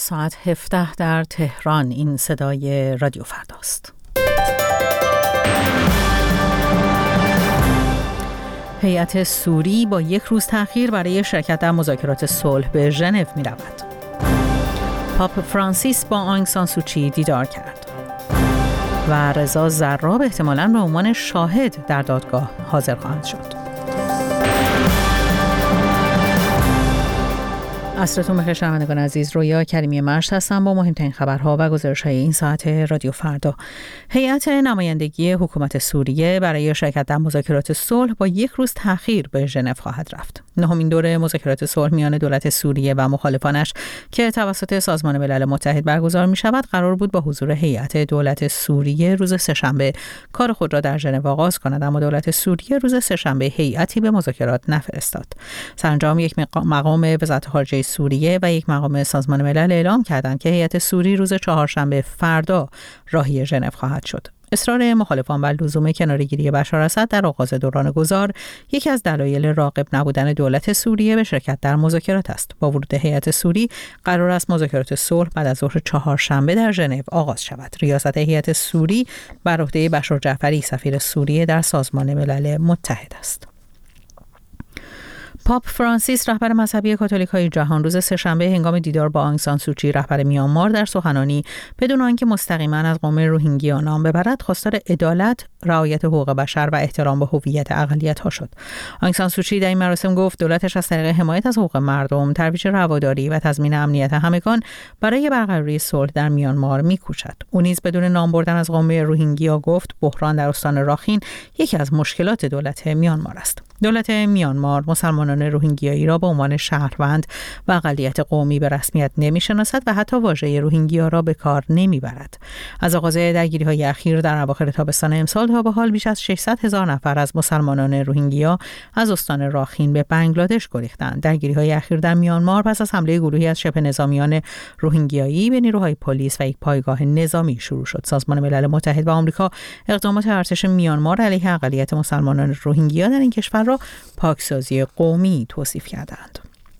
ساعت 17 در تهران. این صدای رادیو فرداست. هیئت سوری با 1 روز تأخیر برای شرکت در مذاکرات صلح به ژنو می رود. پاپ فرانسیس با آنگ سان سوچی دیدار کرد و رضا زراب احتمالاً به عنوان شاهد در دادگاه حاضر خواهد شد. عصرتون بخیر شنوندگان عزیز. رویا کریمی مشت هستم با مهمترین خبرها و گزارش‌های این ساعت رادیو فردا. هیئت نمایندگی حکومت سوریه برای شرکت در مذاکرات صلح با 1 روز تأخیر به ژنو خواهد رفت. نهمین دوره مذاکرات صلح میان دولت سوریه و مخالفانش که توسط سازمان ملل متحد برگزار می‌شود قرار بود با حضور هیئت دولت سوریه روز سه‌شنبه کار خود را در ژنو آغاز کند، اما دولت سوریه روز سه‌شنبه هیئتی به مذاکرات نفرستاد. سرانجام یک مقام وزارت خارجه سوریه و یک مقام سازمان ملل اعلام کردند که هیئت سوری روز چهارشنبه فردا راهی ژنو خواهد شد. اصرار مخالفان بر لزوم کناره‌گیری بشار اسد در آغاز دوران گذار یکی از دلایل راغب نبودن دولت سوریه به شرکت در مذاکرات است. با ورود هیئت سوری قرار است مذاکرات صلح بعد از ظهر چهارشنبه در ژنو آغاز شود. ریاست هیئت سوری بر عهده بشار جعفری سفیر سوریه در سازمان ملل متحد است. پاپ فرانسیس رهبر مذهبی کاتولیک‌های جهان روز سه‌شنبه هنگام دیدار با آنگ سان سوچی رهبر میانمار در سخنرانی بدون آنکه مستقیما از قوم روهینگیا نام ببرد خواستار عدالت، رعایت حقوق بشر و احترام به هویت اقلیت‌ها شد. آنگ سان سوچی در این مراسم گفت دولتش از طریق حمایت از حقوق مردم، ترویج رواداری و تضمین امنیت همگان برای برقراری صلح در میانمار می‌کوشد. او نیز بدون نام بردن از قوم روهینگیا گفت بحران در استان راخین یکی از مشکلات دولت میانمار است. دولت میانمار مسلمانان روهینگیایی را به عنوان شهروند و اقلیت قومی به رسمیت نمی‌شناسد و حتی واژه روهینگیا را به کار نمی‌برد. از آغاز درگیری‌های اخیر در اواخر تابستان امسال تا به حال بیش از 600,000 نفر از مسلمانان روهینگیا از استان راخین به بنگلادش گریختند. درگیری‌های اخیر در میانمار پس از حمله گروهی از شبه نظامیان روهینگیایی به نیروهای پلیس و یک پایگاه نظامی شروع شد. سازمان ملل متحد و آمریکا اقدامات ارتش میانمار علیه اقلیت مسلمانان روهینگیا در این کشور را پاکسازی قومی توصیف کردند.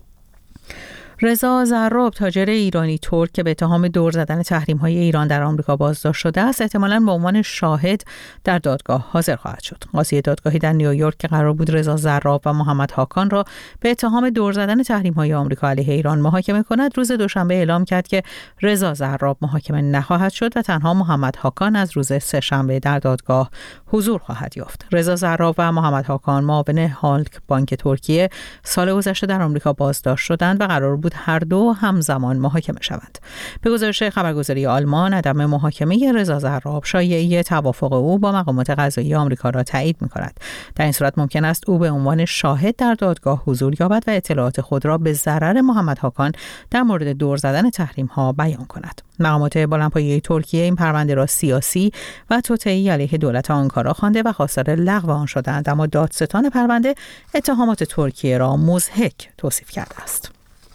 رضا زراب تاجر ایرانی ترک که به اتهام دور زدن تحریم‌های ایران در آمریکا بازداشت شده است احتمالاً به عنوان شاهد در دادگاه حاضر خواهد شد. قاضی دادگاهی در نیویورک که قرار بود رضا زراب و محمد هاکان را به اتهام دور زدن تحریم‌های آمریکا علیه ایران محاکمه کند روز دوشنبه اعلام کرد که رضا زراب محاکمه نخواهد شد و تنها محمد هاکان از روز سه‌شنبه در دادگاه حضور خواهد یافت. رضا زراب و محمد هاکان معاون هالک بانک ترکیه سال گذشته در آمریکا بازداشت شدند و قرار بود هر دو همزمان محاکمه شوند. به گزارش خبرگزاری آلمان عدم محاکمه رضا زراب شایعه توافق او با مقامات قضایی آمریکا را تایید می‌کند. در این صورت ممکن است او به عنوان شاهد در دادگاه حضور یابد و اطلاعات خود را به ضرر محمد هاکان در مورد دور زدن تحریم‌ها بیان کند. مقامات بلندپایه ترکیه این پرونده را سیاسی و توطئه‌ای علیه دولت آنکارا خوانده و خواستار لغو آن شدند، اما دادستان پرونده اتهامات ترکیه را مضحک توصیف کرده است.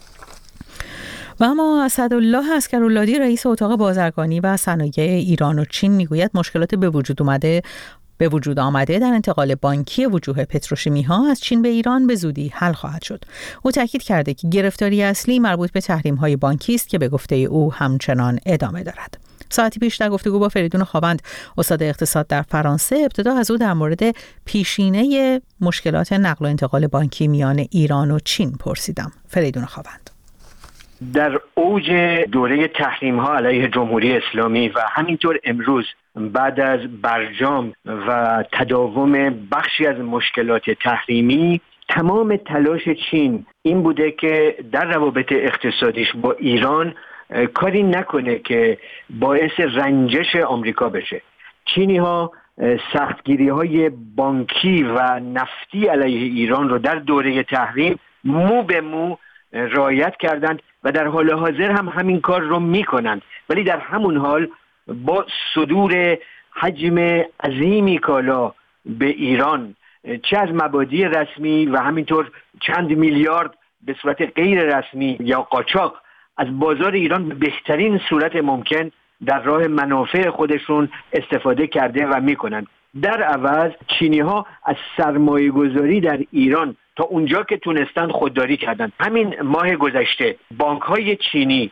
و اما اسدالله عسکراللهی رئیس اتاق بازرگانی و صنایع ایران و چین میگوید مشکلات به وجود آمده در انتقال بانکی وجوه پتروشیمی‌ها از چین به ایران به زودی حل خواهد شد. او تاکید کرده که گرفتاری اصلی مربوط به تحریم‌های بانکی است که به گفته او همچنان ادامه دارد. ساعتی پیش در گفتگو با فریدون خاوند استاد اقتصاد در فرانسه ابتدا از او در مورد پیشینه مشکلات نقل و انتقال بانکی میان ایران و چین پرسیدم. فریدون خاوند: در اوج دوره تحریم‌ها علیه جمهوری اسلامی و همینطور امروز بعد از برجام و تداوم بخشی از مشکلات تحریمی، تمام تلاش چین این بوده که در روابط اقتصادیش با ایران کاری نکنه که باعث رنجش آمریکا بشه. چینی‌ها سختگیری‌های بانکی و نفتی علیه ایران رو در دوره تحریم مو به مو رعایت کردند و در حال حاضر هم همین کار رو میکنند، ولی در همون حال با صدور حجم عظیمی کالا به ایران، چه از مبادی رسمی و همینطور چند میلیارد به صورت غیر رسمی یا قاچاق، از بازار ایران به بهترین صورت ممکن در راه منافع خودشون استفاده کرده و میکنند. در عوض چینی‌ها از سرمایه گذاری در ایران تا اونجا که تونستند خودداری کردند. همین ماه گذشته بانک‌های چینی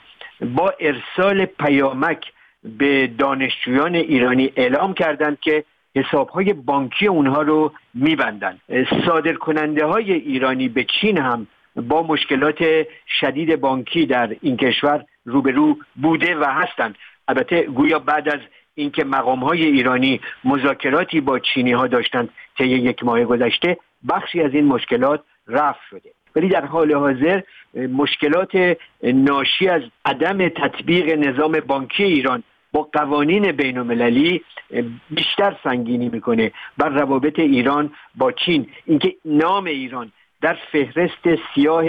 با ارسال پیامک به دانشجویان ایرانی اعلام کردند که حسابهای بانکی اونها رو میبندن. صادرکننده های ایرانی به چین هم با مشکلات شدید بانکی در این کشور روبرو بوده و هستند. البته گویا بعد از اینکه مقام‌های ایرانی مذاکراتی با چینی‌ها داشتند طی 1 ماه گذشته، بخشی از این مشکلات رفع شده. ولی در حال حاضر مشکلات ناشی از عدم تطبیق نظام بانکی ایران با قوانین بین‌المللی بیشتر سنگینی میکنه بر روابط ایران با چین. اینکه نام ایران در فهرست سیاه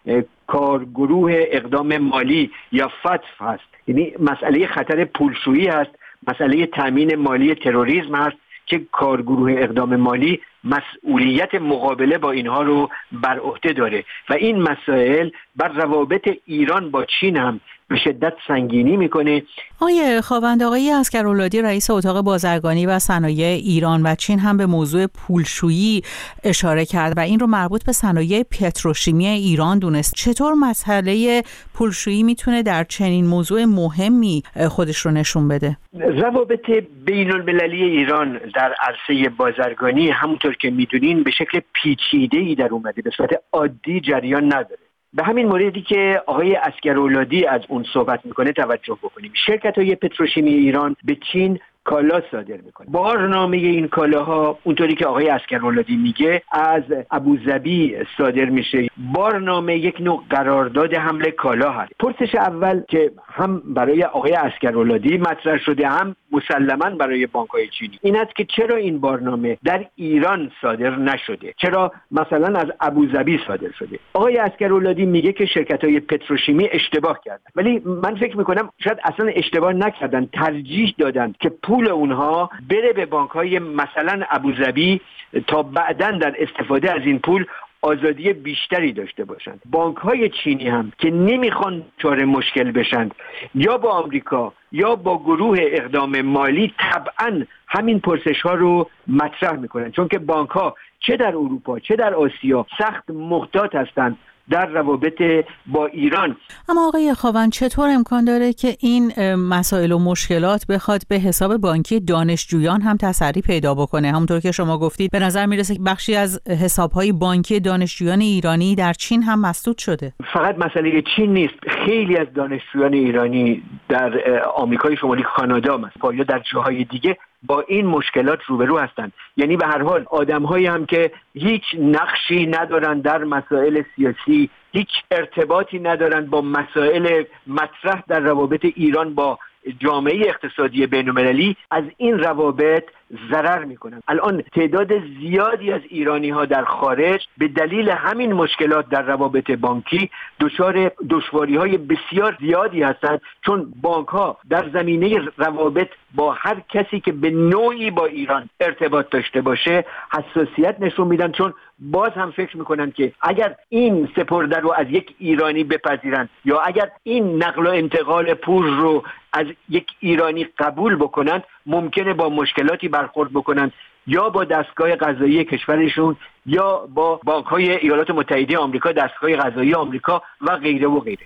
کارگروه اقدام مالی یا فتف هست، یعنی مسئله خطر پولشویی هست، مسئله تامین مالی تروریسم هست که کارگروه اقدام مالی مسئولیت مقابله با اینها رو بر عهده داره و این مسائل بر روابط ایران با چین هم به شدت سنگینی میکنه. آقای خاوند، آقای عسگرالعادی رئیس اتاق بازرگانی و صنایع ایران و چین هم به موضوع پولشویی اشاره کرد و این رو مربوط به صنایع پتروشیمی ایران دونست. چطور مسئله پولشویی میتونه در چنین موضوع مهمی خودش رو نشون بده؟ روابط بین المللی ایران در عرصه بازرگانی همونطور که میدونین به شکل پیچیده‌ای در اومده، به صورت عادی جریان نداره. به همین موردی که آقای عسگرالعادی از اون صحبت میکنه توجه بکنیم. شرکت‌های پتروشیمی ایران به چین کالا صادر میکنه. بارنامه این کالاها اونطوری که آقای عسگرالعادی میگه از ابوظبی صادر میشه. بارنامه یک نوع قرارداد حمل کالا هست. پرسش اول که هم برای آقای عسگرالعادی مطرح شده هم مسلماً برای بانک‌های چینی این است که چرا این بارنامه در ایران صادر نشده؟ چرا مثلا از ابوظبی صادر شده؟ آقای عسگرالعادی میگه که شرکت‌های پتروشیمی اشتباه کردن. ولی من فکر میکنم شاید اصلا اشتباه نکردن، ترجیح دادن که پول اونها بره به بانک‌های مثلا ابوظبی تا بعداً در استفاده از این پول آزادی بیشتری داشته باشند. بانک‌های چینی هم که نمیخوان دچار مشکل بشند یا با آمریکا یا با گروه اقدام مالی طبعاً همین پرسش‌ها رو مطرح میکنن، چون که بانک‌ها چه در اروپا چه در آسیا سخت محتاط هستند در روابط با ایران. اما آقای خاوند، چطور امکان داره که این مسائل و مشکلات بخواد به حساب بانکی دانشجویان هم تسری پیدا بکنه؟ همونطور که شما گفتید به نظر میرسه که بخشی از حسابهای بانکی دانشجویان ایرانی در چین هم مسدود شده. فقط مسئله چین نیست، خیلی از دانشجویان ایرانی در آمریکای شمالی، کانادا یا در جاهای دیگه با این مشکلات روبرو هستند. یعنی به هر حال آدم‌هایی هم که هیچ نقشی ندارن در مسائل سیاسی، هیچ ارتباطی ندارن با مسائل مطرح در روابط ایران با جامعه اقتصادی بین‌المللی، از این روابط ضرر میکنن. الان تعداد زیادی از ایرانی‌ها در خارج به دلیل همین مشکلات در روابط بانکی دچار دشواری‌های بسیار زیادی هستند، چون بانک‌ها در زمینه روابط با هر کسی که به نوعی با ایران ارتباط داشته باشه حساسیت نشون میدن، چون باز هم فکر میکنن که اگر این سپرده رو از یک ایرانی بپذیرن یا اگر این نقل و انتقال پول رو از یک ایرانی قبول بکنند ممکنه با مشکلاتی برخورد بکنند، یا با دستگاه قضایی کشورشون یا با بانک‌های ایالات متحده آمریکا، دستگاه قضایی آمریکا و غیره و غیره.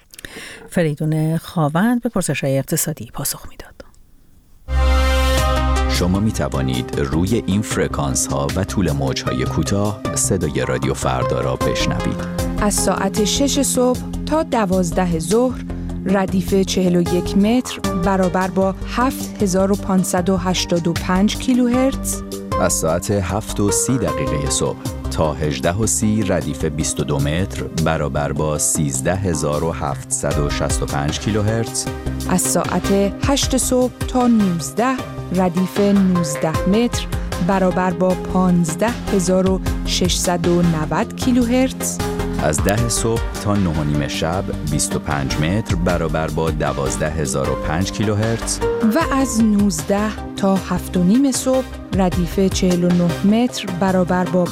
فریدون خاوند به پرسش‌های اقتصادی پاسخ میداد. شما می توانید روی این فرکانس ها و طول موج های کوتاه صدای رادیو فردا را بشنوید. از ساعت 6 صبح تا 12 ظهر ردیف 41 متر برابر با 7585 کیلوهرتز. از ساعت 7:30 صبح تا 18:30 ردیف 22 متر برابر با 13765 کیلوهرتز. از ساعت 8 صبح تا 19 ردیف 19 متر برابر با 15690 کیلوهرتز. از 10 صبح تا 9:30 شب 25 متر برابر با 12005 کیلوهرتز. و از 19 تا 7:30 صبح ردیف 49 متر برابر با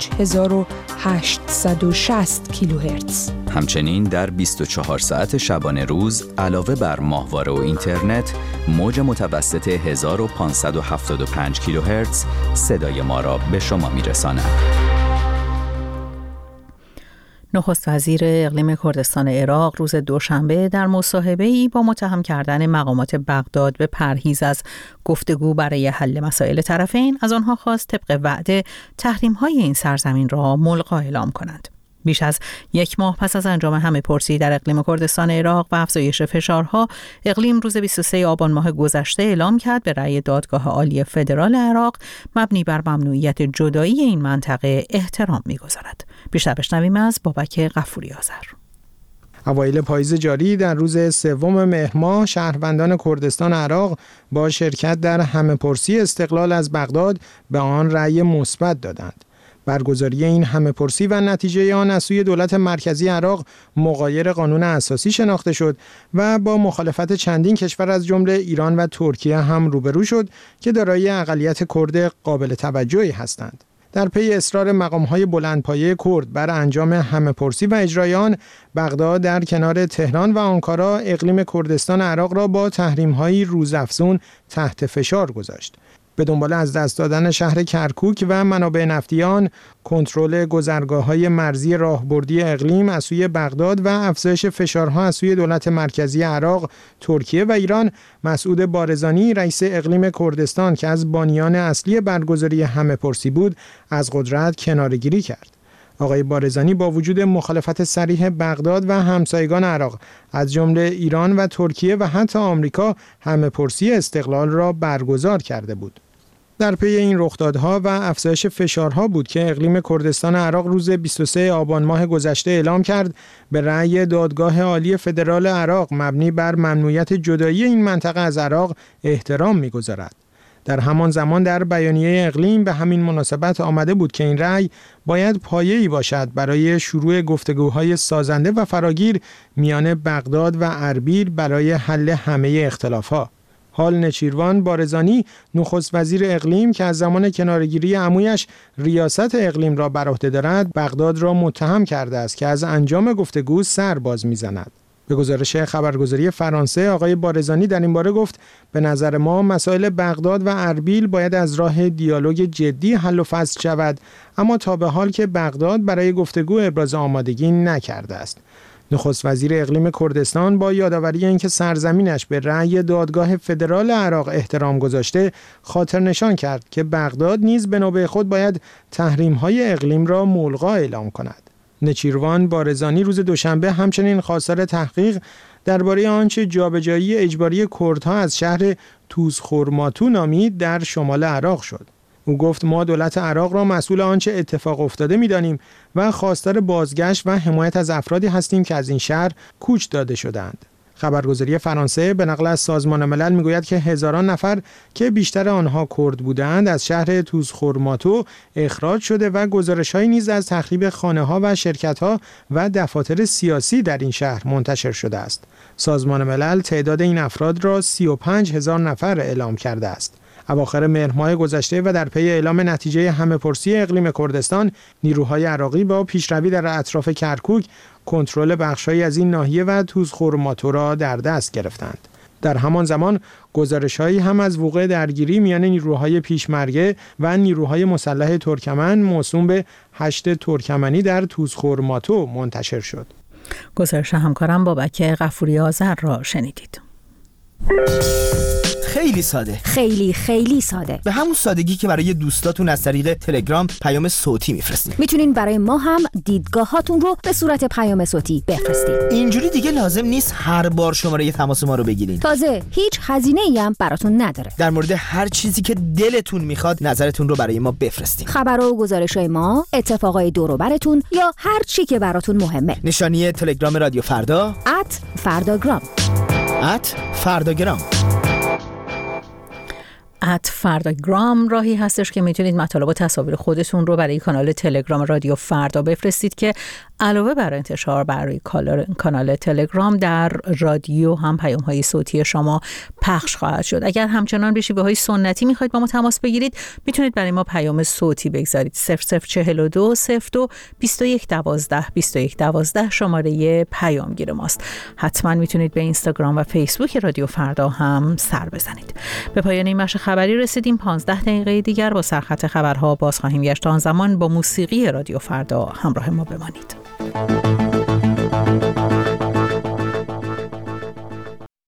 5860 کیلوهرتز. همچنین در 24 ساعت شبانه روز علاوه بر ماهواره و اینترنت موج متوسط 1575 کیلوهرتز صدای ما را به شما میرساند. نخست وزیر اقلیم کردستان عراق روز دوشنبه در مصاحبه‌ای با متهم کردن مقامات بغداد به پرهیز از گفتگو برای حل مسائل طرفین از آنها خواست طبق وعده تحریم‌های این سرزمین را ملغا اعلام کنند. بیش از یک ماه پس از انجام همه‌پرسی در اقلیم کردستان عراق و افزایش فشارها، اقلیم روز 23 آبان ماه گذشته اعلام کرد به رأی دادگاه عالی فدرال عراق مبنی بر ممنوعیت جدایی این منطقه احترام می‌گذارد. بیشتر بشنویم از بابک غفوری آذر. اوایل پاییز جاری در روز 3 مهر ماه شهروندان کردستان عراق با شرکت در همه‌پرسی استقلال از بغداد به آن رأی مثبت دادند. برگزاری این همه‌پرسی و نتیجه آن از سوی دولت مرکزی عراق مغایر قانون اساسی شناخته شد و با مخالفت چندین کشور از جمله ایران و ترکیه هم روبرو شد که دارای اقلیت کرد قابل توجهی هستند. در پی اصرار مقام‌های بلندپایه کرد بر انجام همه‌پرسی و اجرای آن، بغداد در کنار تهران و آنکارا اقلیم کردستان عراق را با تحریم‌های روزافزون تحت فشار گذاشت. به دنبال از دست دادن شهر کرکوک و منابع نفتی آن، کنترل گذرگاه‌های مرزی راهبردی اقلیم از سوی بغداد و افزایش فشارها از سوی دولت مرکزی عراق، ترکیه و ایران، مسعود بارزانی رئیس اقلیم کردستان که از بانیان اصلی برگزاری همه‌پرسی بود، از قدرت کناره‌گیری کرد. آقای بارزانی با وجود مخالفت صریح بغداد و همسایگان عراق از جمله ایران و ترکیه و حتی آمریکا همه‌پرسی استقلال را برگزار کرده بود. در پی این رخدادها و افزایش فشارها بود که اقلیم کردستان عراق روز 23 آبان ماه گذشته اعلام کرد به رأی دادگاه عالی فدرال عراق مبنی بر ممنوعیت جدایی این منطقه از عراق احترام می‌گذارد. در همان زمان در بیانیه اقلیم به همین مناسبت آمده بود که این رأی باید پایه‌ای باشد برای شروع گفتگوهای سازنده و فراگیر میان بغداد و اربیل برای حل همه اختلافها. حال نچیروان بارزانی نخست وزیر اقلیم که از زمان کناره‌گیری عمویش ریاست اقلیم را بر عهده دارد، بغداد را متهم کرده است که از انجام گفتگو سر باز می‌زند. به گزارش خبرگزاری فرانسه، آقای بارزانی در این باره گفت به نظر ما مسائل بغداد و اربیل باید از راه دیالوگ جدی حل و فصل شود، اما تا به حال که بغداد برای گفتگو ابراز آمادگی نکرده است. نخست وزیر اقلیم کردستان با یادآوری اینکه سرزمینش به رأی دادگاه فدرال عراق احترام گذاشته، خاطر نشان کرد که بغداد نیز به نوبه خود باید تحریم‌های اقلیم را ملغا اعلام کند. نچیروان بارزانی روز دوشنبه همچنین خواستار تحقیق درباره آنچه جابجایی اجباری کردها از شهر توزخورماتو نامید در شمال عراق شد. او گفت ما دولت عراق را مسئول آنچه اتفاق افتاده می‌دانیم و خواستار بازگشت و حمایت از افرادی هستیم که از این شهر کوچ داده شدند. خبرگزاری فرانسه به نقل از سازمان ملل میگوید که هزاران نفر که بیشتر آنها کرد بودند از شهر توزخورماتو اخراج شده و گزارش‌هایی نیز از تخریب خانه‌ها و شرکت‌ها و دفاتر سیاسی در این شهر منتشر شده است. سازمان ملل تعداد این افراد را 35,000 نفر اعلام کرده است. اواخر مهر ماه گذشته و در پی اعلام نتیجه همه‌پرسی اقلیم کردستان، نیروهای عراقی با پیشروی در اطراف کرکوک کنترل بخش‌هایی از این ناحیه و توزخورماتو را در دست گرفتند. در همان زمان گزارش‌هایی هم از وقوع درگیری میان نیروهای پیشمرگه و نیروهای مسلح ترکمن موسوم به هشت ترکمنی در توزخورماتو منتشر شد. گزارش همکارم بابک غفوری آذر را شنیدید. خیلی ساده، خیلی ساده، به همون سادگی که برای دوستاتون از طریق تلگرام پیام صوتی میفرستین. میتونین برای ما هم دیدگاهاتون رو به صورت پیام صوتی بفرستین. اینجوری دیگه لازم نیست هر بار شماره تماس ما رو بگیرین. تازه هیچ هزینه‌ای هم براتون نداره. در مورد هر چیزی که دلتون میخواد نظرتون رو برای ما بفرستین. خبر و گزارش‌های ما، اتفاقای دور و براتون یا هر چی که براتون مهمه. نشانی تلگرام رادیو فردا @فرداگرام @فرداگرام @فرداگرام راهی هستش که میتونید مطالب و تصاویر خودتون رو برای کانال تلگرام رادیو فردا بفرستید که علاوه بر انتشار برای کانال تلگرام در رادیو هم پیام‌های صوتی شما پخش خواهد شد. اگر همچنان به شیوه‌های سنتی میخواید با ما تماس بگیرید، میتونید برای ما پیام صوتی بگذارید. 0042 02 21 12 21 12 شماره پیامگیر ماست. حتما میتونید به اینستاگرام و فیسبوک رادیو فردا هم سر بزنید. به پایان این بخش خبری رسیدیم. 15 دقیقه دیگر با سرخط خبرها باز خواهیم گشت. تا آن زمان با موسیقی رادیو فردا همراه ما بمانید. شما.